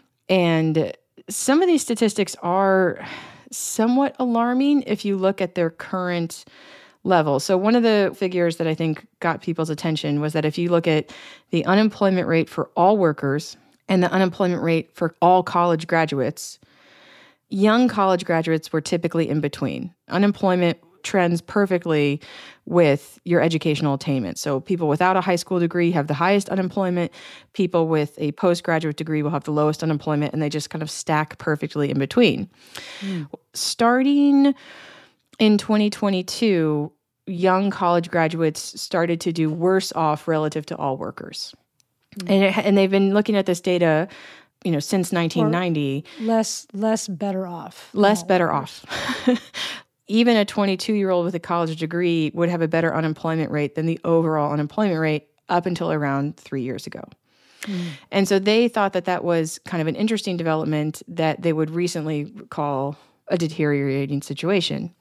And some of these statistics are somewhat alarming if you look at their current level. So one of the figures that I think got people's attention was that if you look at the unemployment rate for all workers and the unemployment rate for all college graduates, young college graduates were typically in between. Unemployment trends perfectly with your educational attainment. So people without a high school degree have the highest unemployment. People with a postgraduate degree will have the lowest unemployment, and they just kind of stack perfectly in between. Starting in 2022, young college graduates started to do worse off relative to all workers. And they've been looking at this data, since 1990. Less better off. Less better off. Even a 22-year-old with a college degree would have a better unemployment rate than the overall unemployment rate up until around 3 years ago. And so they thought that was kind of an interesting development that they would recently call a deteriorating situation.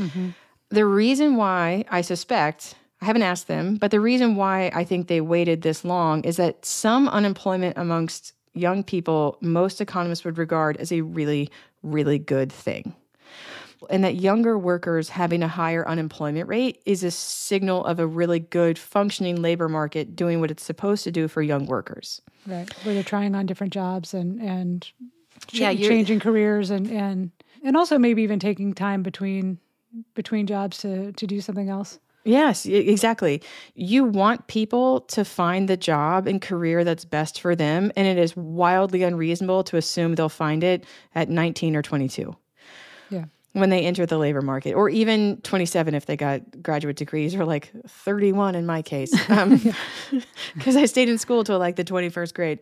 The reason why I suspect, I haven't asked them, but the reason why I think they waited this long is that some unemployment amongst young people, most economists would regard as a really, really good thing. And that younger workers having a higher unemployment rate is a signal of a really good functioning labor market doing what it's supposed to do for young workers. Right, where they're trying on different jobs and changing careers and also maybe even taking time between jobs to do something else. Yes, exactly. You want people to find the job and career that's best for them, and it is wildly unreasonable to assume they'll find it at 19 or 22. Yeah. When they enter the labor market, or even 27 if they got graduate degrees, or like 31 in my case, because I stayed in school till like the 21st grade.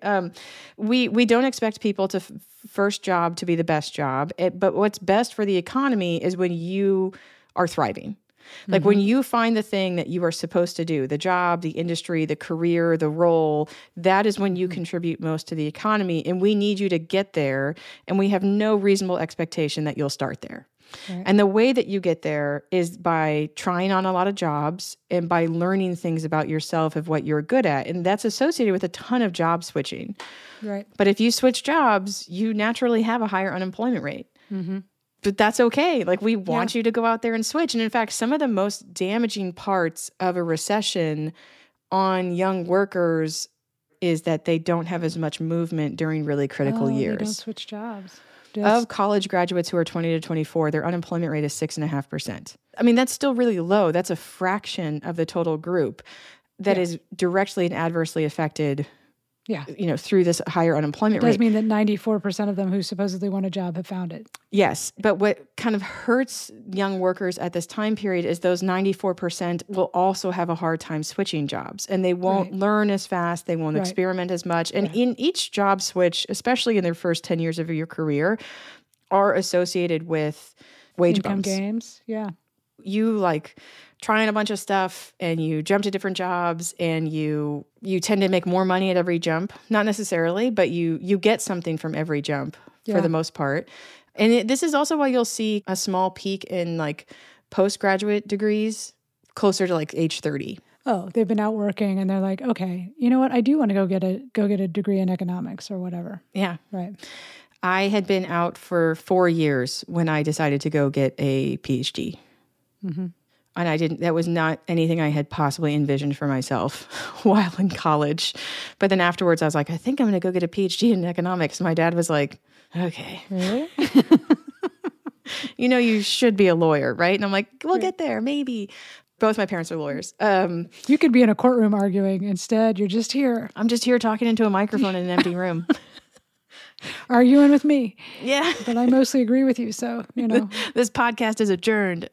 We don't expect people to first job to be the best job, but what's best for the economy is when you are thriving. Like when you find the thing that you are supposed to do, the job, the industry, the career, the role, that is when you contribute most to the economy. And we need you to get there. And we have no reasonable expectation that you'll start there. Right. And the way that you get there is by trying on a lot of jobs and by learning things about yourself of what you're good at. And that's associated with a ton of job switching. Right. But if you switch jobs, you naturally have a higher unemployment rate. But that's okay. Like we want you to go out there and switch. And in fact, some of the most damaging parts of a recession on young workers is that they don't have as much movement during really critical years. They don't switch jobs. Of college graduates who are 20 to 24, their unemployment rate is 6.5%. I mean, that's still really low. That's a fraction of the total group that is directly and adversely affected through this higher unemployment rate. It does mean that 94% of them who supposedly want a job have found it. Yes. But what kind of hurts young workers at this time period is those 94% will also have a hard time switching jobs. And they won't learn as fast. They won't experiment as much. And in each job switch, especially in their first 10 years of your career, are associated with wage income bumps. gains. Yeah. You like trying a bunch of stuff and you jump to different jobs and you tend to make more money at every jump. Not necessarily, but you get something from every jump for the most part. And this is also why you'll see a small peak in like postgraduate degrees closer to like age 30. Oh, they've been out working and they're like, okay, you know what? I do want to go get a degree in economics or whatever. Yeah. Right. I had been out for 4 years when I decided to go get a PhD. Mm-hmm. And that was not anything I had possibly envisioned for myself while in college. But then afterwards, I was like, I think I'm going to go get a PhD in economics. My dad was like, okay. Really? You should be a lawyer, right? And I'm like, we'll get there, maybe. Both my parents are lawyers. You could be in a courtroom arguing. Instead, you're just here. I'm just here talking into a microphone in an empty room. Arguing with me. Yeah. But I mostly agree with you, so, This podcast is adjourned.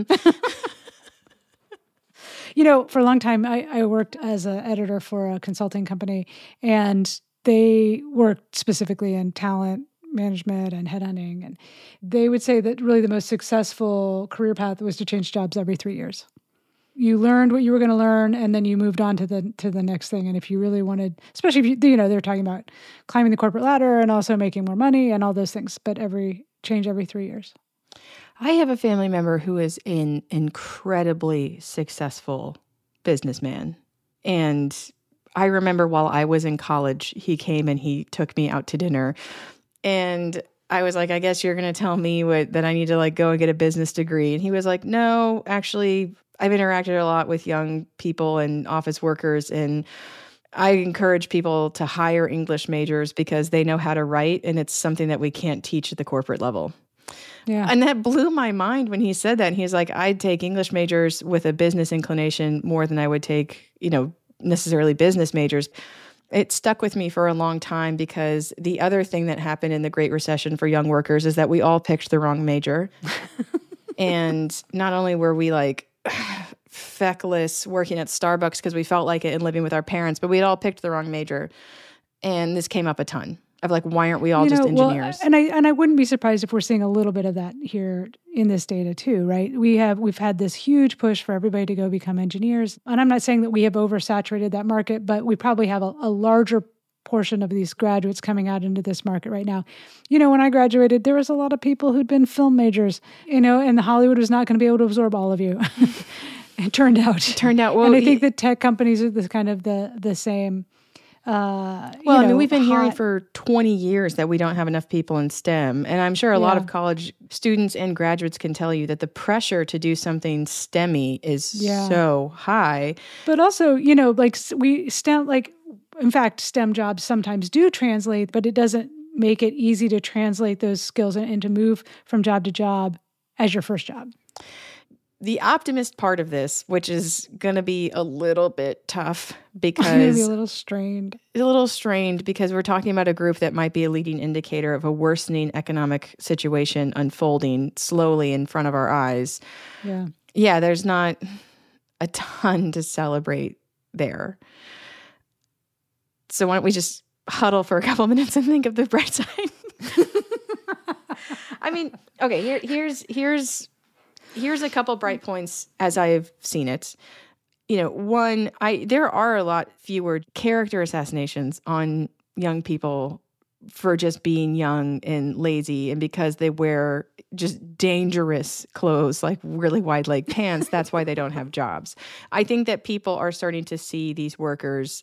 For a long time, I worked as an editor for a consulting company, and they worked specifically in talent management and headhunting. And they would say that really the most successful career path was to change jobs every 3 years. You learned what you were going to learn, and then you moved on to the next thing. And if you really wanted, especially if they're talking about climbing the corporate ladder and also making more money and all those things, but change every 3 years. I have a family member who is an incredibly successful businessman. And I remember while I was in college, he came and he took me out to dinner. And I was like, I guess you're going to tell me that I need to like go and get a business degree. And he was like, no, actually, I've interacted a lot with young people and office workers, and I encourage people to hire English majors because they know how to write, and it's something that we can't teach at the corporate level. Yeah. And that blew my mind when he said that. And he's like, I'd take English majors with a business inclination more than I would take, necessarily business majors. It stuck with me for a long time because the other thing that happened in the Great Recession for young workers is that we all picked the wrong major. And not only were we like feckless working at Starbucks because we felt like it and living with our parents, but we had all picked the wrong major. And this came up a ton of like, why aren't we all just engineers? Well, and I wouldn't be surprised if we're seeing a little bit of that here in this data too, right? We've had this huge push for everybody to go become engineers. And I'm not saying that we have oversaturated that market, but we probably have a larger portion of these graduates coming out into this market right now. When I graduated, there was a lot of people who'd been film majors, and Hollywood was not going to be able to absorb all of you. It turned out. Well, and I think that tech companies are the same. We've been hearing for 20 years that we don't have enough people in STEM. And I'm sure a lot of college students and graduates can tell you that the pressure to do something STEMmy is so high. But also, in fact, STEM jobs sometimes do translate, but it doesn't make it easy to translate those skills and to move from job to job as your first job. The optimist part of this, which is going to be a little bit tough because maybe a little strained because we're talking about a group that might be a leading indicator of a worsening economic situation unfolding slowly in front of our eyes. Yeah, there's not a ton to celebrate there. So why don't we just huddle for a couple minutes and think of the bright side? I mean, okay, here's a couple bright points as I've seen it. One, there are a lot fewer character assassinations on young people for just being young and lazy, and because they wear just dangerous clothes like really wide leg pants, that's why they don't have jobs. I think that people are starting to see these workers,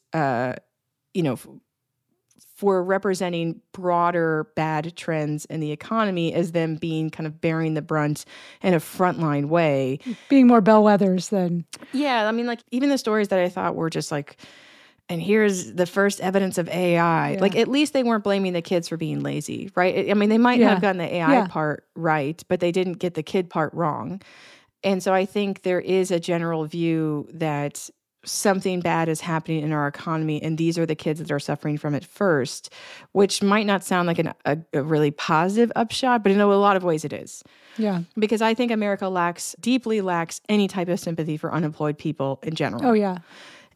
for representing broader bad trends in the economy as them being kind of bearing the brunt in a frontline way. Being more bellwethers than... Yeah, I mean, like, even the stories that I thought were just like, and here's the first evidence of AI. Yeah. Like, at least they weren't blaming the kids for being lazy, right? I mean, they might have gotten the AI part right, but they didn't get the kid part wrong. And so I think there is a general view that something bad is happening in our economy, and these are the kids that are suffering from it first, which might not sound like a really positive upshot, but in a lot of ways it is. Yeah. Because I think America deeply lacks any type of sympathy for unemployed people in general. Oh, yeah.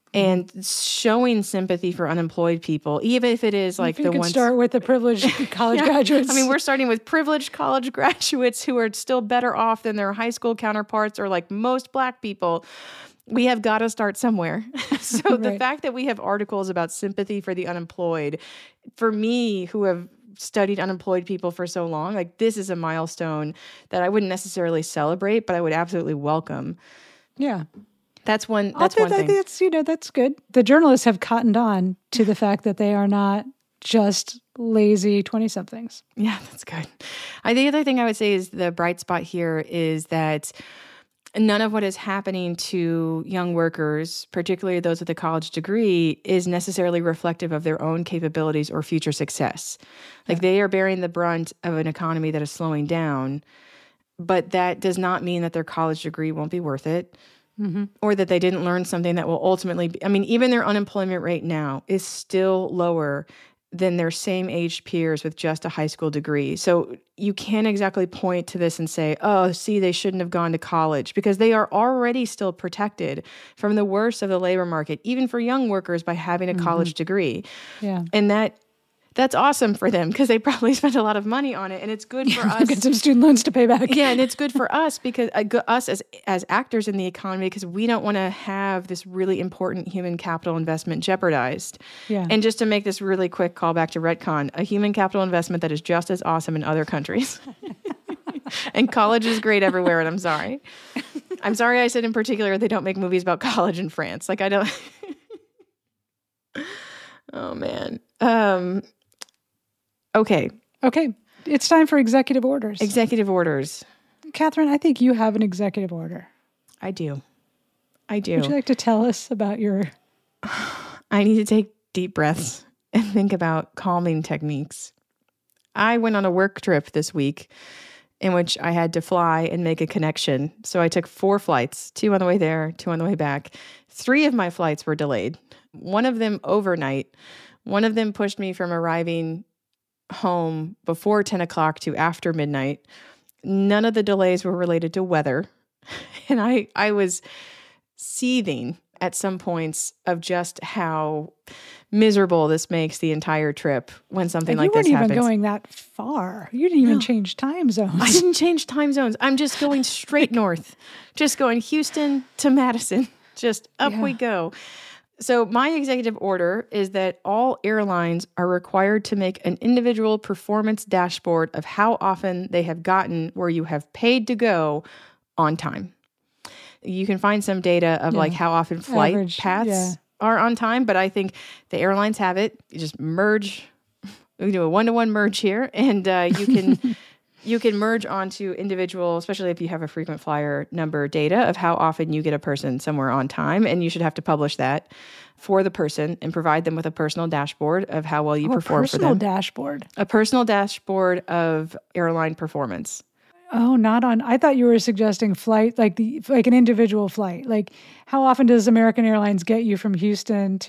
and showing sympathy for unemployed people, even if it is like if the you ones. start with the privileged college graduates. I mean, we're starting with privileged college graduates who are still better off than their high school counterparts or like most Black people. We have got to start somewhere. So the fact that we have articles about sympathy for the unemployed, for me, who have studied unemployed people for so long, like this is a milestone that I wouldn't necessarily celebrate, but I would absolutely welcome. Yeah. That's one thing. That's good. The journalists have cottoned on to the fact that they are not just lazy 20-somethings. Yeah, that's good. The other thing I would say is the bright spot here is that none of what is happening to young workers, particularly those with a college degree, is necessarily reflective of their own capabilities or future success. Like they are bearing the brunt of an economy that is slowing down, but that does not mean that their college degree won't be worth it. Or that they didn't learn something that will ultimately be, I mean, even their unemployment rate now is still lower than their same age peers with just a high school degree. So you can't exactly point to this and say, oh, see, they shouldn't have gone to college, because they are already still protected from the worst of the labor market, even for young workers, by having a college degree. Yeah. And that's awesome for them because they probably spent a lot of money on it, and it's good for us. Get some student loans to pay back. Yeah, and it's good for us because us as actors in the economy, because we don't want to have this really important human capital investment jeopardized. Yeah. And just to make this really quick call back to Retcon, a human capital investment that is just as awesome in other countries. And college is great everywhere, and I'm sorry. I'm sorry I said in particular they don't make movies about college in France. Like I don't. Oh man. Okay. It's time for executive orders. Executive orders. Catherine, I think you have an executive order. I do. Would you like to tell us about your... I need to take deep breaths and think about calming techniques. I went on a work trip this week in which I had to fly and make a connection. So I took 4 flights, 2 on the way there, 2 on the way back. 3 of my flights were delayed. One of them overnight. One of them pushed me from arriving home before 10 o'clock to after midnight. None of the delays were related to weather. And I was seething at some points of just how miserable this makes the entire trip when something like this happens. You weren't even going that far. You didn't even change time zones. I didn't change time zones. I'm just going straight north. Just going Houston to Madison. Just up we go. So my executive order is that all airlines are required to make an individual performance dashboard of how often they have gotten where you have paid to go on time. You can find some data of like how often flight paths are on time, but I think the airlines have it. You just merge, we do a 1-to-1 merge here, and you can you can merge onto individual, especially if you have a frequent flyer number data of how often you get a person somewhere on time, and you should have to publish that for the person and provide them with a personal dashboard of how well you perform for them. A personal dashboard of airline performance. Oh, not on. I thought you were suggesting flight, like an individual flight. Like, how often does American Airlines get you from Houston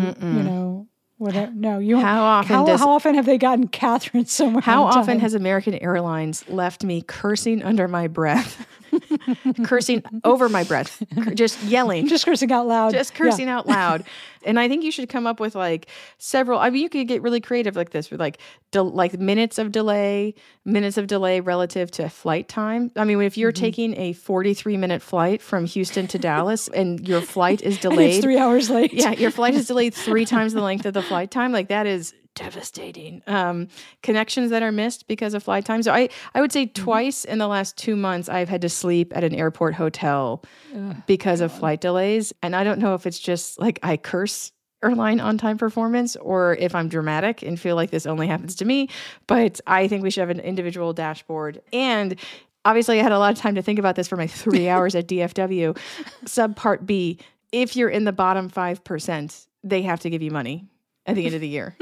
to whatever? No, you. How often have they gotten Catherine somewhere? How often has American Airlines left me cursing under my breath, cursing over my breath, just yelling, just cursing out loud, out loud? And I think you should come up with like several. I mean, you could get really creative like this with like minutes of delay relative to flight time. I mean, if you're taking a 43-minute flight from Houston to Dallas and your flight is delayed, it's 3 hours late. Yeah, your flight is delayed 3 times the length of the flight time. Like that is devastating. Connections that are missed because of flight time. So I would say twice in the last 2 months I've had to sleep at an airport hotel because of flight delays. And I don't know if it's just like I curse airline on-time performance or if I'm dramatic and feel like this only happens to me. But I think we should have an individual dashboard. And obviously I had a lot of time to think about this for my 3 hours at DFW. Subpart B, if you're in the bottom 5%, they have to give you money at the end of the year.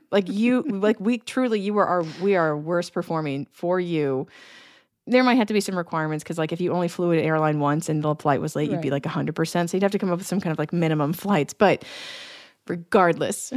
We are worst performing for you. There might have to be some requirements because like if you only flew an airline once and the flight was late, you'd be like 100%. So you'd have to come up with some kind of like minimum flights. But regardless,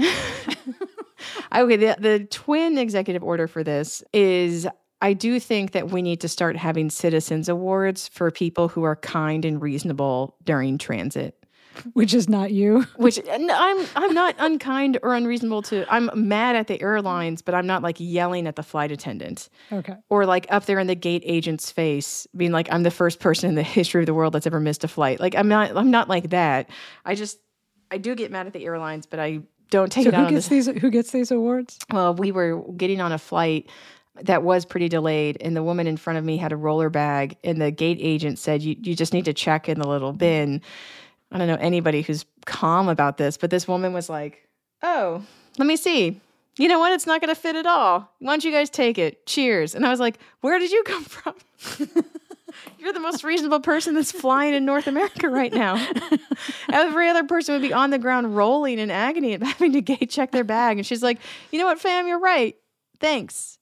the twin executive order for this is I do think that we need to start having citizens awards for people who are kind and reasonable during transit. which is not you. Which I'm not unkind or unreasonable to. I'm mad at the airlines, but I'm not like yelling at the flight attendant. Okay. Or like up there in the gate agent's face, being like, I'm the first person in the history of the world that's ever missed a flight. Like I'm not like that. I do get mad at the airlines, but I don't take it out on this. Who gets these awards? Well, we were getting on a flight that was pretty delayed, and the woman in front of me had a roller bag, and the gate agent said, you just need to check in the little bin. I don't know anybody who's calm about this, but this woman was like, oh, let me see. You know what? It's not going to fit at all. Why don't you guys take it? Cheers. And I was like, where did you come from? You're the most reasonable person that's flying in North America right now. Every other person would be on the ground rolling in agony and having to gate check their bag. And she's like, you know what, fam, you're right. Thanks.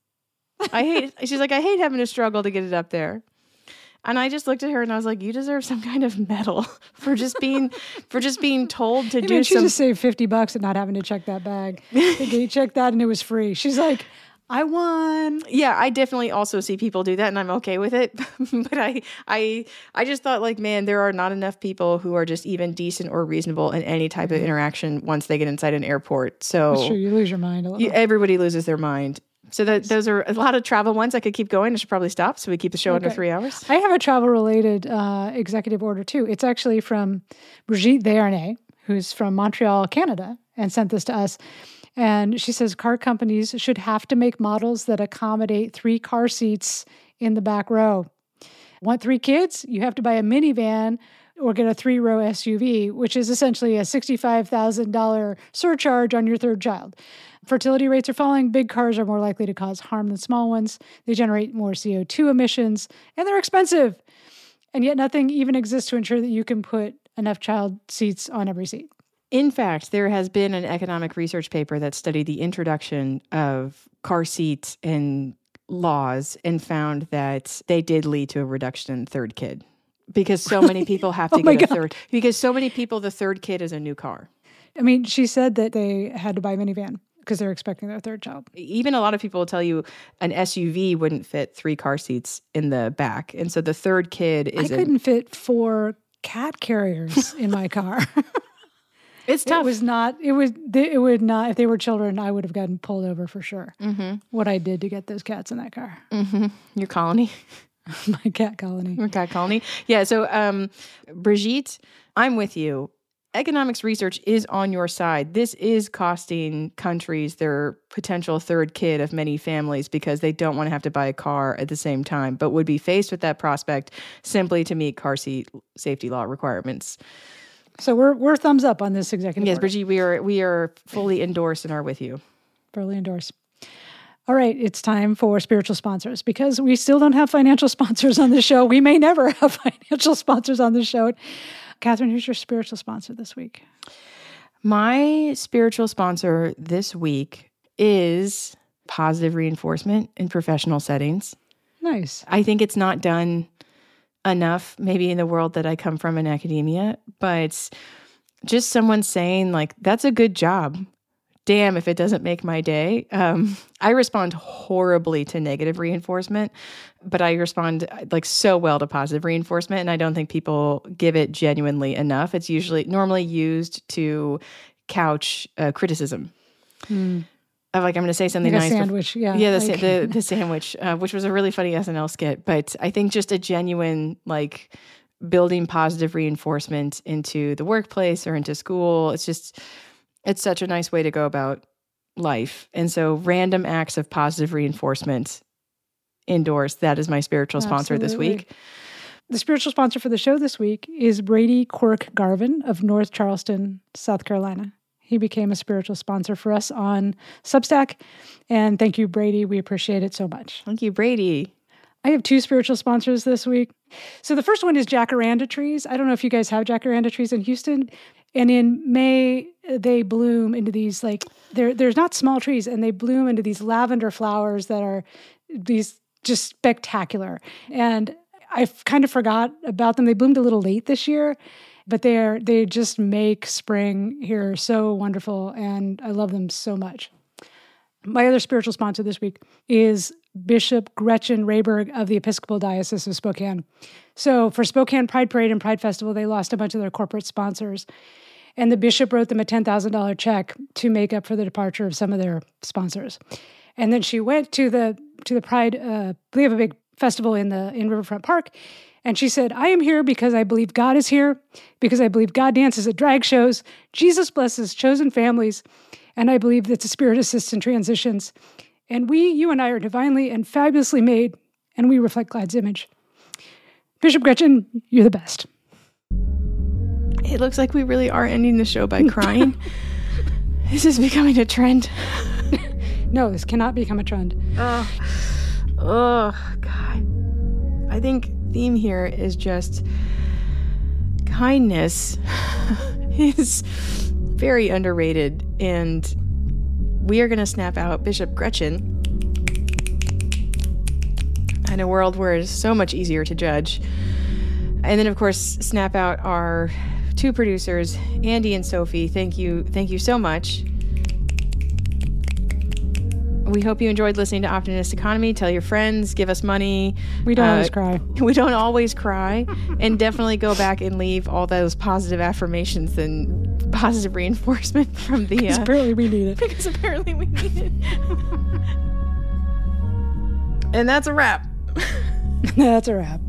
She's like, I hate having to struggle to get it up there. And I just looked at her and I was like, you deserve some kind of medal for just being told to do she just saved $50 and not having to check that bag. They checked that and it was free. She's like, I won. Yeah, I definitely also see people do that and I'm okay with it. But I just thought like, man, there are not enough people who are just even decent or reasonable in any type of interaction once they get inside an airport. So that's true. You lose your mind a little. Everybody loses their mind. So those are a lot of travel ones. I could keep going. I should probably stop so we keep the show under 3 hours. I have a travel-related executive order, too. It's actually from Brigitte Desharnais, who's from Montreal, Canada, and sent this to us. And she says car companies should have to make models that accommodate 3 car seats in the back row. Want 3 kids? You have to buy a minivan or get a 3-row SUV, which is essentially a $65,000 surcharge on your 3rd child. Fertility rates are falling. Big cars are more likely to cause harm than small ones. They generate more CO2 emissions, and they're expensive. And yet nothing even exists to ensure that you can put enough child seats on every seat. In fact, there has been an economic research paper that studied the introduction of car seats and laws and found that they did lead to a reduction in 3rd kid. Because so many people have to get a third. Because so many people, the 3rd kid is a new car. I mean, she said that they had to buy a minivan because they're expecting their 3rd child. Even a lot of people will tell you an SUV wouldn't fit 3 car seats in the back. And so the 3rd kid is... I couldn't fit 4 cat carriers in my car. It's tough. It would not, if they were children, I would have gotten pulled over for sure. Mm-hmm. What I did to get those cats in that car. Mm-hmm. Your colony. My cat colony. Your cat colony. Yeah. So, Brigitte, I'm with you. Economics research is on your side. This is costing countries their potential 3rd kid of many families because they don't want to have to buy a car at the same time, but would be faced with that prospect simply to meet car seat safety law requirements. So we're thumbs up on this executive order. Brigitte, we are fully endorsed and are with you. Fully endorsed. All right, it's time for spiritual sponsors because we still don't have financial sponsors on the show. We may never have financial sponsors on the show. Catherine, who's your spiritual sponsor this week? My spiritual sponsor this week is positive reinforcement in professional settings. Nice. I think it's not done enough, maybe in the world that I come from in academia, but just someone saying like, that's a good job. Damn, if it doesn't make my day. I respond horribly to negative reinforcement, but I respond like so well to positive reinforcement. And I don't think people give it genuinely enough. It's normally used to couch criticism. Of like, I'm going to say something like nice. A sandwich, yeah. Yeah, the sandwich, which was a really funny SNL skit. But I think just a genuine, like, building positive reinforcement into the workplace or into school, it's such a nice way to go about life. And so random acts of positive reinforcement indoors, that is my spiritual sponsor this week. The spiritual sponsor for the show this week is Brady Quirk Garvin of North Charleston, South Carolina. He became a spiritual sponsor for us on Substack. And thank you, Brady. We appreciate it so much. Thank you, Brady. I have 2 spiritual sponsors this week. So the first one is jacaranda trees. I don't know if you guys have jacaranda trees in Houston. And in May, they bloom into these, like, there's not small trees, and they bloom into these lavender flowers that are these just spectacular. And I kind of forgot about them. They bloomed a little late this year, but they just make spring here so wonderful, and I love them so much. My other spiritual sponsor this week is Bishop Gretchen Rayberg of the Episcopal Diocese of Spokane. So for Spokane Pride Parade and Pride Festival, they lost a bunch of their corporate sponsors. And the bishop wrote them a $10,000 check to make up for the departure of some of their sponsors. And then she went to the Pride, we have a big festival in Riverfront Park, and she said, I am here because I believe God is here, because I believe God dances at drag shows, Jesus blesses chosen families, and I believe that the Spirit assists in transitions. And you and I are divinely and fabulously made, and we reflect God's image. Bishop Gretchen, you're the best. It looks like we really are ending the show by crying. This is becoming a trend. No, this cannot become a trend. Oh, God. I think theme here is just kindness is very underrated, and we are going to snap out Bishop Gretchen in a world where it's so much easier to judge. And then, of course, snap out our two producers, Andy and Sophie. Thank you so much. We hope you enjoyed listening to Optimist Economy. Tell your friends, give us money. We don't always cry. We don't always cry. And definitely go back and leave all those positive affirmations and positive reinforcement from the... Because apparently we need it. Because apparently we need it. And that's a wrap. That's a wrap.